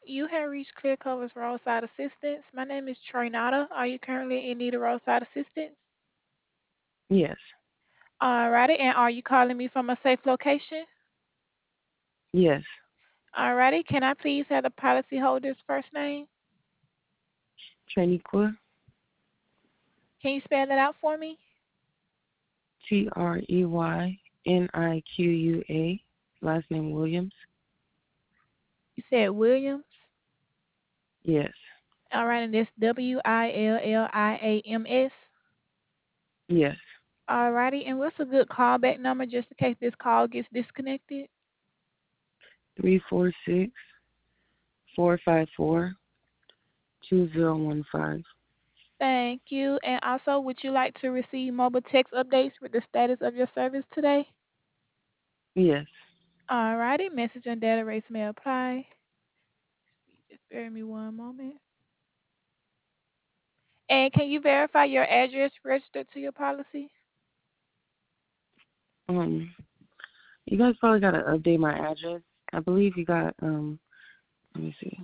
You have reached Clear Cover's roadside assistance. My name is Troynata. Are you currently in need of roadside assistance? Yes. Alrighty, and are you calling me from a safe location? Yes. Alrighty, can I please have the policyholder's first name? Treniqua. Can you spell that out for me? Treyniqua. Last name Williams. You said Williams. Yes. Alright, and that's Williams. Yes. Alrighty, and what's a good callback number just in case this call gets disconnected? 346-454-2015. Thank you. And also, would you like to receive mobile text updates with the status of your service today? Yes. Alrighty, message and data rates may apply. Just bear with me one moment. And can you verify your address registered to your policy? Um, you guys probably gotta update my address. I believe you got let me see.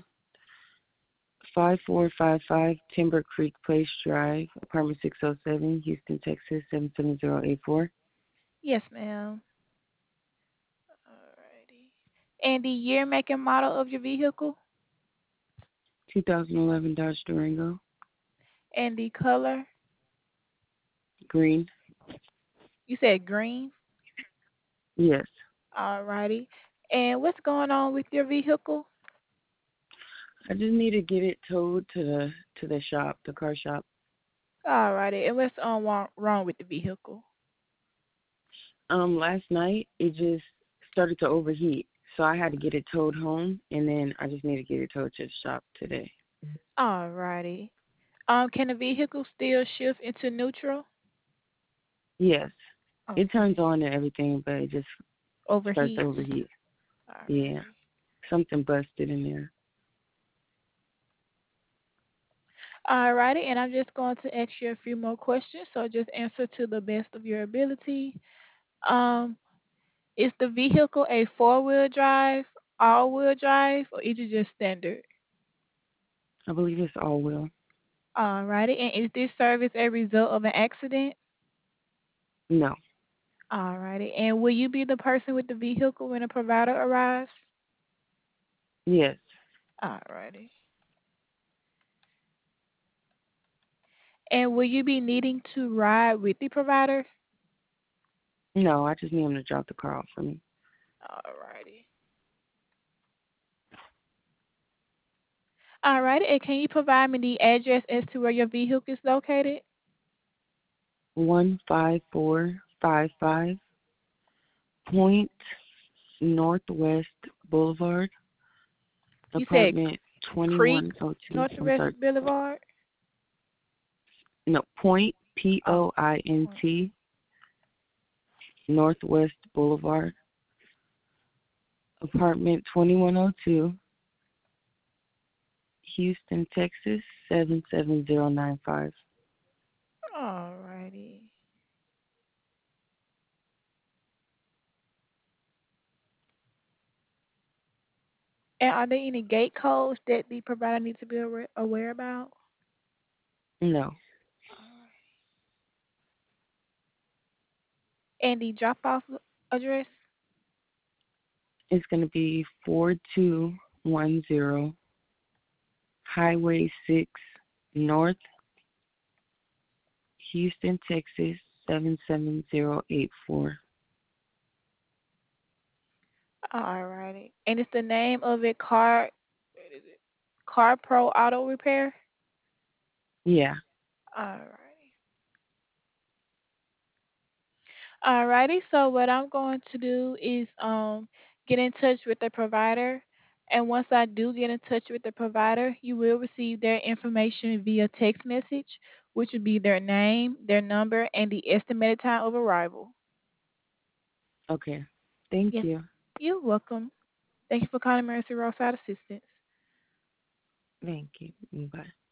5455 Timber Creek Place Drive, apartment 607, Houston, Texas 77084. Yes, ma'am. Alrighty. And the year, make, and model of your vehicle? 2011 Dodge Durango. And the color? Green. You said green? Yes. Alrighty. And what's going on with your vehicle? I just need to get it towed to the shop, the car shop. Alrighty. And what's wrong with the vehicle? Last night it just started to overheat, so I had to get it towed home, and then I just need to get it towed to the shop today. Alrighty. Can the vehicle still shift into neutral? Yes, it Okay. turns on and everything, but it just starts to Overheats. overheat. Yeah, Alrighty. something busted in there. Alrighty, and I'm just going to ask you a few more questions, so just answer to the best of your ability. Um, is the vehicle a four-wheel drive, all-wheel drive, or is it just standard? I believe it's all wheel. Alrighty, and is this service a result of an accident? No. Alrighty, and will you be the person with the vehicle when a provider arrives? Yes. Alrighty. And will you be needing to ride with the provider? No, I just need him to drop the car off for me. Alrighty. Alrighty, and can you provide me the address as to where your vehicle is located? 15455 Point Northwest Boulevard, You said apartment Creek 2102. I'm Northwest sorry. Boulevard? No, Point Oh, Point Northwest Boulevard, apartment 2102, Houston, Texas 77095. alrighty. And are there any gate codes that the provider needs to be aware about? No, Alright. And the drop-off address? it's going to be 4210 Highway 6 North, Houston, Texas 77084. Alrighty. And it's the name of it what is it? Car Pro Auto Repair? Yeah. Alrighty. Alrighty, so what I'm going to do is get in touch with the provider, and once I do get in touch with the provider, you will receive their information via text message, which would be their name, their number, and the estimated time of arrival. Okay. Thank Yes, you. you're welcome. Thank you for calling Mercy Roadside Assistance. Thank you. Bye.